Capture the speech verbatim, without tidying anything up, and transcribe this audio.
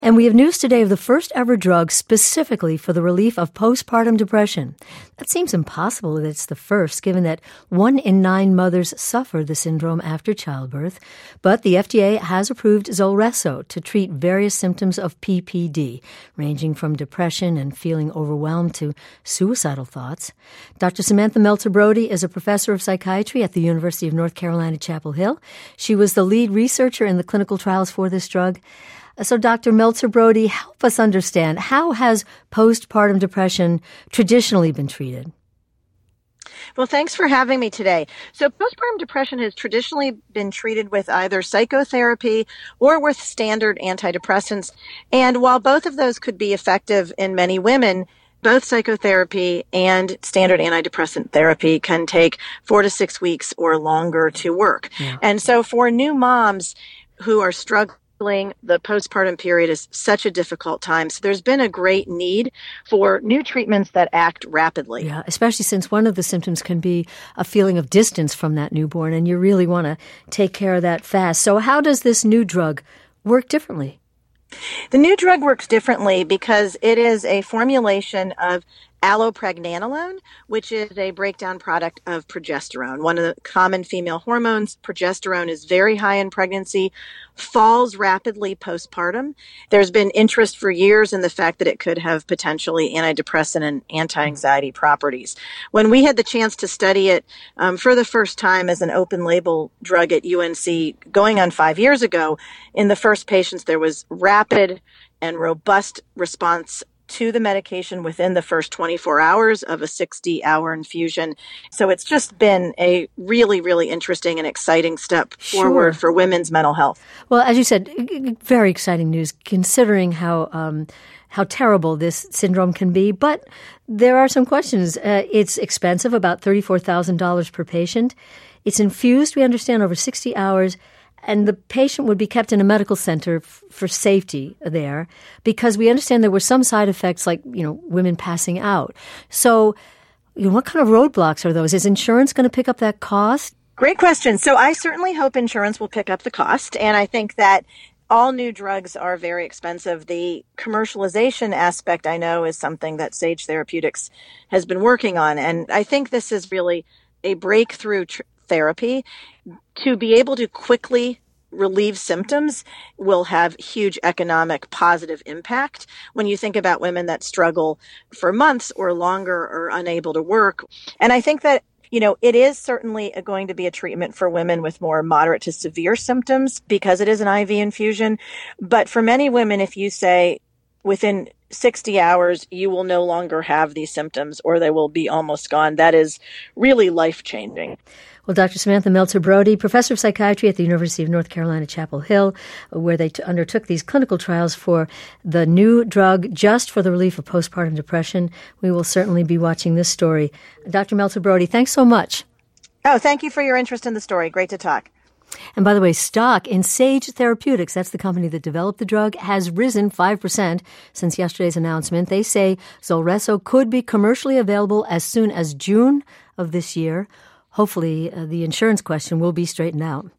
And we have news today of the first ever drug specifically for the relief of postpartum depression. That seems impossible that it's the first, given that one in nine mothers suffer the syndrome after childbirth. But the F D A has approved Zulresso to treat various symptoms of P P D, ranging from depression and feeling overwhelmed to suicidal thoughts. Doctor Samantha Meltzer-Brody is a professor of psychiatry at the University of North Carolina, Chapel Hill. She was the lead researcher in the clinical trials for this drug. So, Doctor Meltzer-Brody, help us understand, how has postpartum depression traditionally been treated? Well, thanks for having me today. So postpartum depression has traditionally been treated with either psychotherapy or with standard antidepressants. And while both of those could be effective in many women, both psychotherapy and standard antidepressant therapy can take four to six weeks or longer to work. Yeah. And so for new moms who are struggling, the postpartum period is such a difficult time. So there's been a great need for new treatments that act rapidly. Yeah, especially since one of the symptoms can be a feeling of distance from that newborn, and you really want to take care of that fast. So how does this new drug work differently? The new drug works differently because it is a formulation of allopregnanolone, which is a breakdown product of progesterone. One of the common female hormones, progesterone, is very high in pregnancy, falls rapidly postpartum. There's been interest for years in the fact that it could have potentially antidepressant and anti-anxiety properties. When we had the chance to study it um, for the first time as an open label drug at U N C going on five years ago, in the first patients there was rapid and robust response to the medication within the first twenty-four hours of a sixty hour infusion. So it's just been a really, really interesting and exciting step Sure. forward for women's mental health. Well, as you said, very exciting news considering how um, how terrible this syndrome can be. But there are some questions. Uh, it's expensive, about thirty-four thousand dollars per patient. It's infused, we understand, over sixty hours. And the patient would be kept in a medical center f- for safety there, because we understand there were some side effects like, you know, women passing out. So, you know, what kind of roadblocks are those? Is insurance going to pick up that cost? Great question. So I certainly hope insurance will pick up the cost. And I think that all new drugs are very expensive. The commercialization aspect, I know, is something that Sage Therapeutics has been working on. And I think this is really a breakthrough tr- therapy. To be able to quickly relieve symptoms will have huge economic positive impact. When you think about women that struggle for months or longer or unable to work. And I think that, you know, it is certainly going to be a treatment for women with more moderate to severe symptoms because it is an I V infusion. But for many women, if you say within sixty hours, you will no longer have these symptoms or they will be almost gone, that is really life-changing. Well, Doctor Samantha Meltzer-Brody, professor of psychiatry at the University of North Carolina, Chapel Hill, where they t- undertook these clinical trials for the new drug just for the relief of postpartum depression. We will certainly be watching this story. Doctor Meltzer-Brody, thanks so much. Oh, thank you for your interest in the story. Great to talk. And by the way, stock in Sage Therapeutics, that's the company that developed the drug, has risen five percent since yesterday's announcement. They say Zulresso could be commercially available as soon as June of this year. Hopefully, uh, the insurance question will be straightened out.